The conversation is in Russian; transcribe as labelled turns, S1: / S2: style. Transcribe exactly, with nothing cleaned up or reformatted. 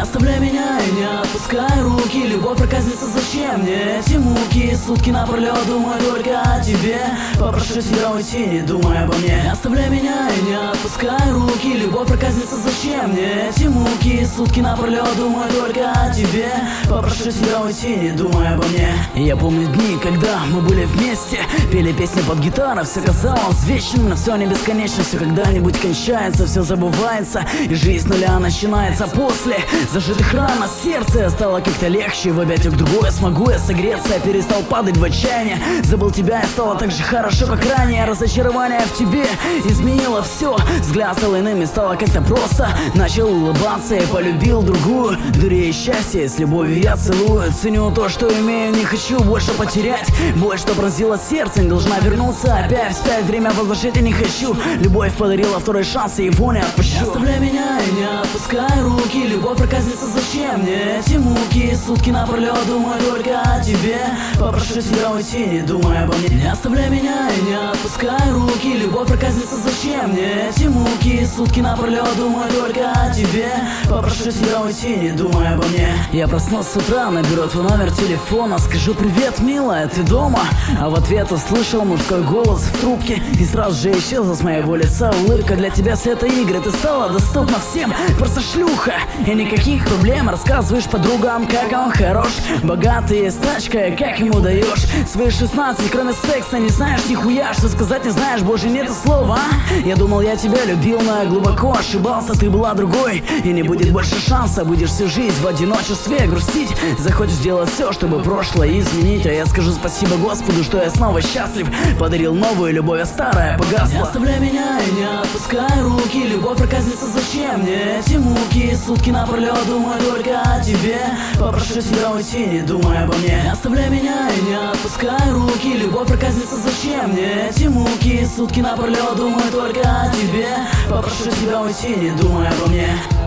S1: оставляй меня и не отпускай руки. Любовь проказница, зачем мне эти муки? Сутки напролет думаю только о тебе. Попрошу тебя уйти, не думай обо мне. Оставляй меня и не отпускай руки. Любовь проказница, зачем мне эти муки? Сутки напролет думаю только о тебе. Попрошу тебя уйти, не думай обо мне. Я помню дни, когда мы были вместе, пели песни под гитару, все казалось вечным, но все не бесконечно. Все когда-нибудь кончается, все забывается, и жизнь с нуля начинается. После зажитых ран на сердце стало как-то легче. В объятиях другое смогу я согреться. Я перестал падать в отчаяние, забыл тебя и стало так же хорошо, как ранее. Разочарование в тебе изменило все. Взгляд стал иным и стало как-то просто. Начал улыбаться и полюбил другую. Дурей счастья, с любовью я целую. Ценю то, что имею, не хочу больше потерять. Боль, что пронзила сердце, не должна вернуться опять вспять. Время возвращать я не хочу. Любовь подарила второй шанс, и его не отпущу. Оставляй меня и не отпускай руки. Любовь проказница, зачем мне эти муки? Сутки напролет думаю только о тебе. Попрошу тебя уйти, не думай обо мне. Не оставляй меня и не отпускай руки. Любовь проказница, зачем мне эти муки? Сутки напролет думаю только о тебе. Попрошу тебя уйти, не думай обо мне. Я проснулся с утра, наберу твой номер телефона. Скажу: привет, милая, ты дома? А в ответ услышал мужской голос в трубке, и сразу же исчезла с моего лица улыбка. Для тебя с этой игры ты стала доступна всем. Просто шлюха, и никаких проблем. Рассказываешь подругам, как он хорош, богатый, с тачкой, как ему даешь. Свои шестнадцать, кроме секса, не знаешь нихуя. Что сказать не знаешь, больше нет слова, а? Я думал, я тебя любил, но я глубоко ошибался. Ты была другой, и не будет больше шанса. Будешь всю жизнь в одиночестве грустить. Захочешь сделать все, чтобы прошлое изменить. А я скажу спасибо Господу, что я снова счастлив. Подарил новую любовь, а старая погасла. Не оставляй меня и не отпускай руки. Любовь проказница, зачем мне эти муки? Сутки напролет думаю только о тебе. Попрошу тебя уйти, не думай обо мне. Не оставляй меня и не отпускай руки. Любовь проказница, зачем мне эти муки? Сутки напролет думаю только о тебе. Попрошу тебя уйти, не думай обо мне.